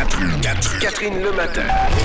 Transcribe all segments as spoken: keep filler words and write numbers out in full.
Catherine, Catherine, Catherine le matin.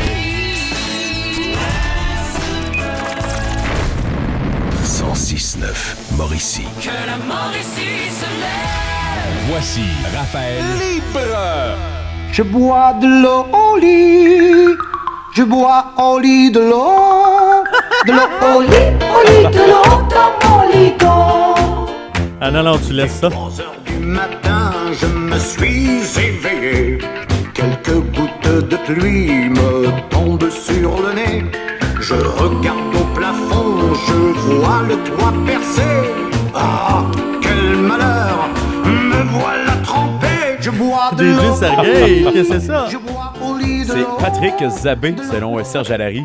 cent six neuf Mauricie. Que la Mauricie se lève. Voici Raphaël Libre. Je bois de l'eau au lit. Je bois au lit de l'eau. De l'eau au lit, au lit de l'eau dans mon lit. Ah non, non, tu laisses ça. onze heures du matin, je me suis éveillé. Quelques gouttes de pluie me tombent sur le nez. Je regarde au plafond, je vois le toit percé. Ah, quel malheur, me voilà trempé. Je bois de J'ai l'eau. vu Sergueï, qu'est-ce que c'est ça? Je bois au lit de C'est l'eau. Patrick Zabé, selon Serge Allary.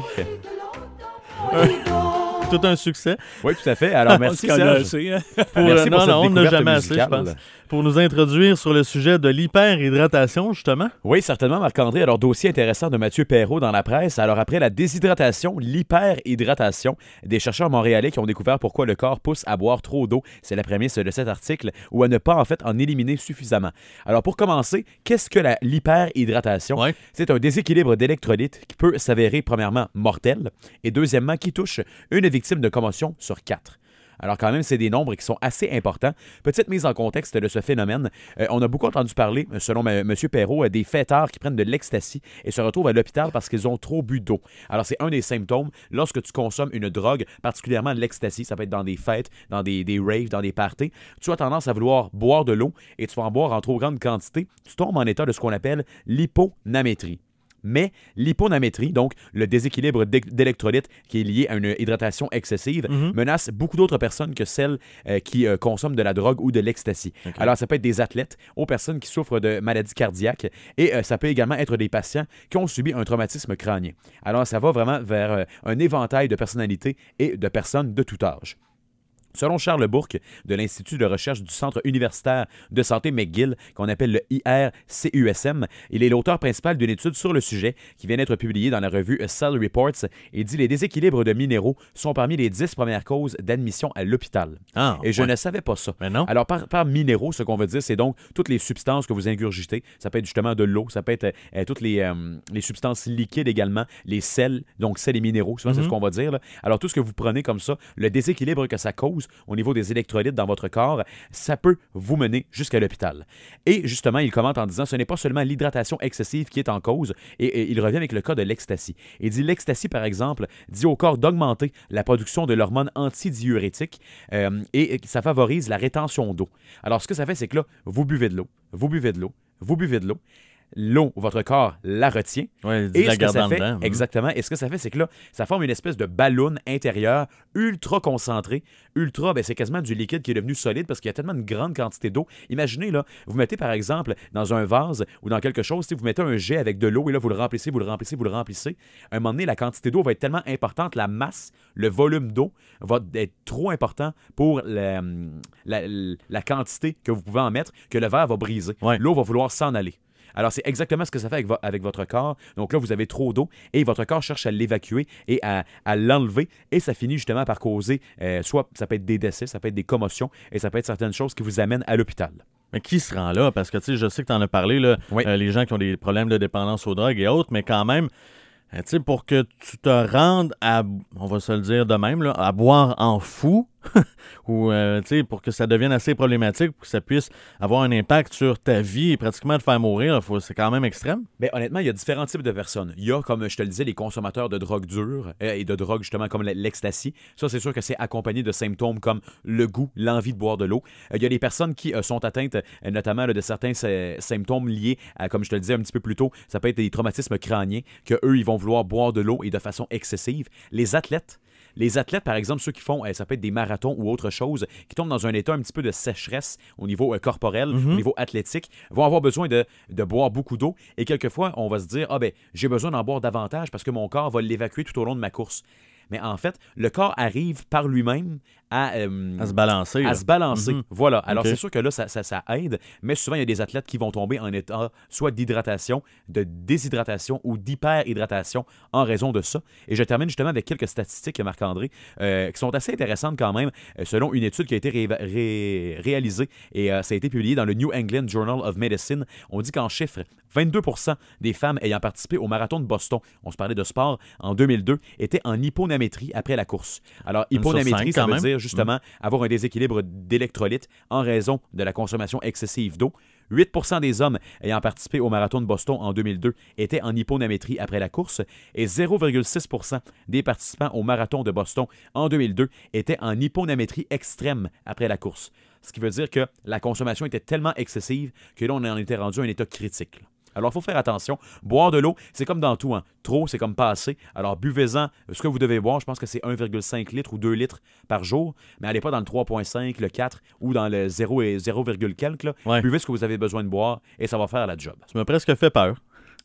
Tout un succès. Oui, tout à fait. Alors, merci, On se connaît Serge. assez, hein? Pour, Merci euh, pour non, cette non, on n'a découverte jamais assez, je musicale. pense. Pour nous introduire sur le sujet de l'hyperhydratation, justement. Oui, certainement, Marc-André. Alors, dossier intéressant de Mathieu Perrault dans la presse. Alors, après la déshydratation, l'hyperhydratation, des chercheurs montréalais qui ont découvert pourquoi le corps pousse à boire trop d'eau. C'est la prémisse de cet article, ou à ne pas, en fait, en éliminer suffisamment. Alors, pour commencer, qu'est-ce que la, l'hyperhydratation? Ouais. C'est un déséquilibre d'électrolytes qui peut s'avérer, premièrement, mortel, et deuxièmement, qui touche une victime de commotion sur quatre. Alors quand même, c'est des nombres qui sont assez importants. Petite mise en contexte de ce phénomène. Euh, on a beaucoup entendu parler, selon M. Perrault, euh, des fêtards qui prennent de l'ecstasy et se retrouvent à l'hôpital parce qu'ils ont trop bu d'eau. Alors c'est un des symptômes lorsque tu consommes une drogue, particulièrement l'ecstasy. Ça peut être dans des fêtes, dans des, des raves, dans des parties. Tu as tendance à vouloir boire de l'eau et tu vas en boire en trop grande quantité. Tu tombes en état de ce qu'on appelle l'hyponamétrie. Mais l'hyponamétrie, donc le déséquilibre d'électrolytes qui est lié à une hydratation excessive, Mm-hmm. menace beaucoup d'autres personnes que celles euh, qui euh, consomment de la drogue ou de l'ecstasy. Okay. Alors, ça peut être des athlètes, aux personnes qui souffrent de maladies cardiaques et euh, ça peut également être des patients qui ont subi un traumatisme crânien. Alors, ça va vraiment vers euh, un éventail de personnalités et de personnes de tout âge. Selon Charles Bourque, de l'Institut de recherche du Centre universitaire de santé McGill, qu'on appelle le I R C U S M, il est l'auteur principal d'une étude sur le sujet qui vient d'être publiée dans la revue Cell Reports et dit les déséquilibres de minéraux sont parmi les dix premières causes d'admission à l'hôpital. Ah, et je ouais. ne savais pas ça. Mais non. Alors, par, par minéraux, ce qu'on veut dire, c'est donc toutes les substances que vous ingurgitez. Ça peut être justement de l'eau, ça peut être euh, toutes les, euh, les substances liquides également, les sels, donc sels et minéraux, souvent, Mm-hmm. c'est ce qu'on va dire. Là. Alors, tout ce que vous prenez comme ça, le déséquilibre que ça cause au niveau des électrolytes dans votre corps, ça peut vous mener jusqu'à l'hôpital. Et justement, il commente en disant ce n'est pas seulement l'hydratation excessive qui est en cause, et, et il revient avec le cas de l'ecstasy. Il dit l'ecstasy, par exemple, dit au corps d'augmenter la production de l'hormone antidiurétique euh, et, et ça favorise la rétention d'eau. Alors, ce que ça fait, c'est que là, vous buvez de l'eau, vous buvez de l'eau, vous buvez de l'eau. L'eau, votre corps la retient. Ouais, il dit et la ce que garde ça en fait, dedans. exactement. Et ce que ça fait, c'est que là, ça forme une espèce de ballon intérieur ultra concentré. Ultra, ben, c'est quasiment du liquide qui est devenu solide parce qu'il y a tellement une grande quantité d'eau. Imaginez, là, vous mettez par exemple dans un vase ou dans quelque chose, vous mettez un jet avec de l'eau et là, vous le remplissez, vous le remplissez, vous le remplissez. À un moment donné, la quantité d'eau va être tellement importante, la masse, le volume d'eau va être trop important pour la, la, la quantité que vous pouvez en mettre que le verre va briser. Ouais. L'eau va vouloir s'en aller. Alors, c'est exactement ce que ça fait avec, vo- avec votre corps. Donc là, vous avez trop d'eau et votre corps cherche à l'évacuer et à, à l'enlever. Et ça finit justement par causer, euh, soit ça peut être des décès, ça peut être des commotions et ça peut être certaines choses qui vous amènent à l'hôpital. Mais qui se rend là? Parce que, tu sais, je sais que tu en as parlé, là, Oui. euh, les gens qui ont des problèmes de dépendance aux drogues et autres, mais quand même, euh, tu sais, pour que tu te rendes à, on va se le dire de même, là, à boire en fou, ou, euh, tu sais, pour que ça devienne assez problématique, pour que ça puisse avoir un impact sur ta vie et pratiquement te faire mourir, faut, c'est quand même extrême. Bien, honnêtement, il y a différents types de personnes. Il y a, comme je te le disais, les consommateurs de drogues dures euh, et de drogues justement comme l'ecstasy. Ça, c'est sûr que c'est accompagné de symptômes comme le goût, l'envie de boire de l'eau. Euh, il y a des personnes qui euh, sont atteintes euh, notamment là, de certains euh, symptômes liés à, comme je te le disais un petit peu plus tôt, ça peut être des traumatismes crâniens, qu'eux, ils vont vouloir boire de l'eau et de façon excessive. Les athlètes, Les athlètes, par exemple, ceux qui font, euh, ça peut être des marathons ou autre chose, qui tombent dans un état un petit peu de sécheresse au niveau euh, corporel, Mm-hmm. au niveau athlétique, vont avoir besoin de, de boire beaucoup d'eau. Et quelquefois, on va se dire, ah ben, j'ai besoin d'en boire davantage parce que mon corps va l'évacuer tout au long de ma course. Mais en fait, le corps arrive par lui-même à, euh, À se balancer. à là. se balancer. Mhm. Voilà. Alors, Ok. c'est sûr que là, ça, ça, ça aide, mais souvent, il y a des athlètes qui vont tomber en état soit d'hydratation, de déshydratation ou d'hyperhydratation en raison de ça. Et je termine justement avec quelques statistiques, Marc-André, euh, qui sont assez intéressantes quand même, euh, selon une étude qui a été ré- ré- réalisée et euh, ça a été publié dans le New England Journal of Medicine. On dit qu'en chiffres, vingt-deux pour cent des femmes ayant participé au marathon de Boston, on se parlait de sport, en deux mille deux, étaient en hyponamétrie après la course. Alors, Une sur hyponamétrie, cinq, ça quand veut même. dire justement avoir un déséquilibre d'électrolytes en raison de la consommation excessive d'eau. huit pour cent des hommes ayant participé au marathon de Boston en deux mille deux étaient en hyponamétrie après la course et zéro virgule six pour cent des participants au marathon de Boston en deux mille deux étaient en hyponamétrie extrême après la course. Ce qui veut dire que la consommation était tellement excessive que là, on en était rendu à un état critique. là. Alors, il faut faire attention. Boire de l'eau, c'est comme dans tout. Hein. Trop, c'est comme pas assez. Alors, buvez-en ce que vous devez boire. Je pense que c'est un virgule cinq litres ou deux litres par jour. Mais allez pas dans le trois virgule cinq, le quatre ou dans le zéro et zéro, quelques. Là. Ouais. Buvez ce que vous avez besoin de boire et ça va faire la job. Tu m'as presque fait peur.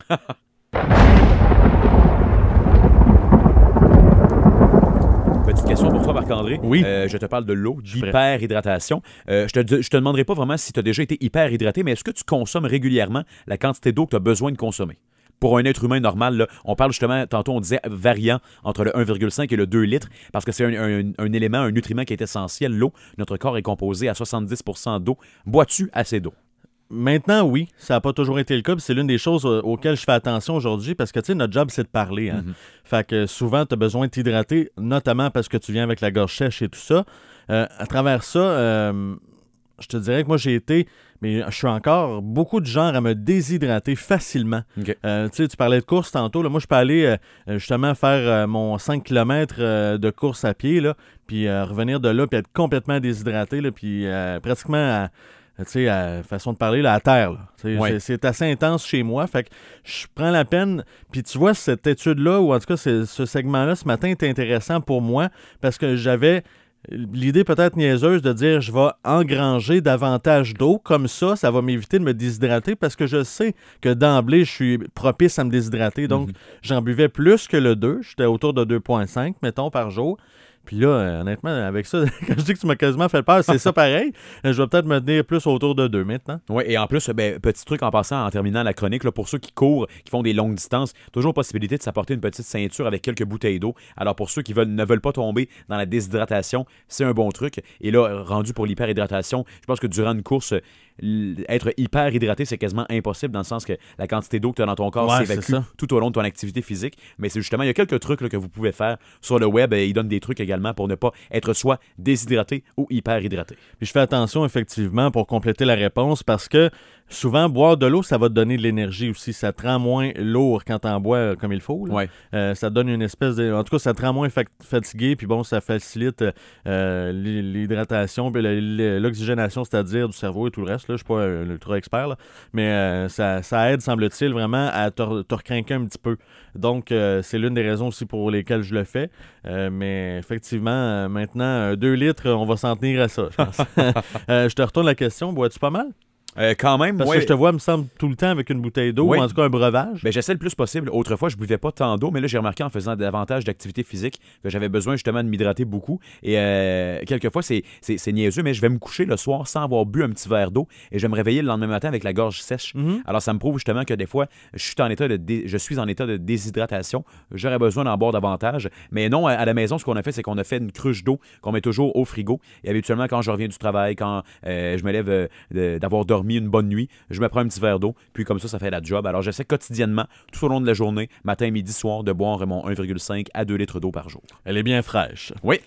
Petite question pour toi, Marc-André. Oui. Euh, je te parle de l'eau, suis prêt. d'hyperhydratation. Euh, je te, je te demanderai pas vraiment si tu as déjà été hyperhydraté, mais est-ce que tu consommes régulièrement la quantité d'eau que tu as besoin de consommer? Pour un être humain normal, là, on parle justement, tantôt on disait variant entre le un virgule cinq et le deux litres, parce que c'est un, un- un élément, un nutriment qui est essentiel, l'eau. Notre corps est composé à soixante-dix pour cent d'eau. Bois-tu assez d'eau? Maintenant, oui, ça n'a pas toujours été le cas. Puis c'est l'une des choses euh, auxquelles je fais attention aujourd'hui parce que, tu sais, notre job, c'est de parler. Hein? Mhm. Fait que souvent, tu as besoin de t'hydrater, notamment parce que tu viens avec la gorge sèche et tout ça. Euh, à travers ça, euh, je te dirais que moi, j'ai été, mais je suis encore beaucoup de genre à me déshydrater facilement. OK. Euh, tu sais, tu parlais de course tantôt. Là. Moi, je peux aller euh, justement faire euh, mon cinq kilomètres euh, de course à pied, là, puis euh, revenir de là, puis être complètement déshydraté, là, puis euh, pratiquement à, tu sais, à façon de parler, là, à terre. Là. Tu sais, Ouais. c'est, c'est assez intense chez moi. Fait que je prends la peine. Puis tu vois, cette étude-là, ou en tout cas, c'est- ce segment-là, ce matin, est intéressant pour moi parce que j'avais l'idée peut-être niaiseuse de dire je vais engranger davantage d'eau. Comme ça, ça va m'éviter de me déshydrater parce que je sais que d'emblée, je suis propice à me déshydrater. Donc, Mhm. j'en buvais plus que le deux. J'étais autour de deux virgule cinq, mettons, par jour. Puis là, euh, honnêtement, avec ça, quand je dis que tu m'as quasiment fait peur, c'est ça pareil. Euh, Je vais peut-être me tenir plus autour de deux maintenant. Oui, et en plus, ben, petit truc en passant, en terminant la chronique, là, pour ceux qui courent, qui font des longues distances, toujours possibilité de s'apporter une petite ceinture avec quelques bouteilles d'eau. Alors pour ceux qui veulent, ne veulent pas tomber dans la déshydratation, c'est un bon truc. Et là, rendu pour l'hyperhydratation, je pense que durant une course, l- être hyper hydraté, c'est quasiment impossible dans le sens que la quantité d'eau que tu as dans ton corps Ouais, s'évacue c'est ça. tout au long de ton activité physique. Mais c'est justement, il y a quelques trucs là, que vous pouvez faire sur le web. Et ils donnent des trucs également pour ne pas être soit déshydraté ou hyper hydraté. Puis je fais attention, effectivement, pour compléter la réponse, parce que souvent, boire de l'eau, ça va te donner de l'énergie aussi. Ça te rend moins lourd quand t'en bois euh, comme il faut. là. Ouais. Euh, ça te donne une espèce de... En tout cas, ça te rend moins fa- fatigué, puis bon, ça facilite euh, l'hy- l'hydratation, puis le- le- l'oxygénation, c'est-à-dire du cerveau et tout le reste. Là. Je suis pas un ultra expert, là. Mais euh, ça, ça aide, semble-t-il, vraiment à te, re- te recrinquer un petit peu. Donc, euh, c'est l'une des raisons aussi pour lesquelles je le fais. Euh, mais effectivement, euh, maintenant, euh, deux litres, on va s'en tenir à ça, je pense. Euh, je te retourne la question. Bois-tu pas mal? Euh, quand même, Parce ouais. que je te vois, me semble, tout le temps avec une bouteille d'eau, Oui. ou en tout cas un breuvage. Ben, j'essaie le plus possible. Autrefois, je buvais pas tant d'eau, mais là, j'ai remarqué en faisant davantage d'activité physique que j'avais besoin justement de m'hydrater beaucoup. Et euh, quelquefois, c'est, c'est, c'est niaiseux, mais je vais me coucher le soir sans avoir bu un petit verre d'eau et je vais me réveiller le lendemain matin avec la gorge sèche. Mhm. Alors, ça me prouve justement que des fois, je suis en état de, dé- je suis en état de déshydratation. J'aurais besoin d'en boire davantage. Mais non, à, à la maison, ce qu'on a fait, c'est qu'on a fait une cruche d'eau qu'on met toujours au frigo. Et habituellement, quand je reviens du travail, quand euh, je me lève euh, de- d'avoir dormi une bonne nuit, je me prends un petit verre d'eau, puis comme ça, ça fait la job. Alors, j'essaie quotidiennement, tout au long de la journée, matin, midi, soir, de boire mon un virgule cinq à deux litres d'eau par jour. Elle est bien fraîche. Oui.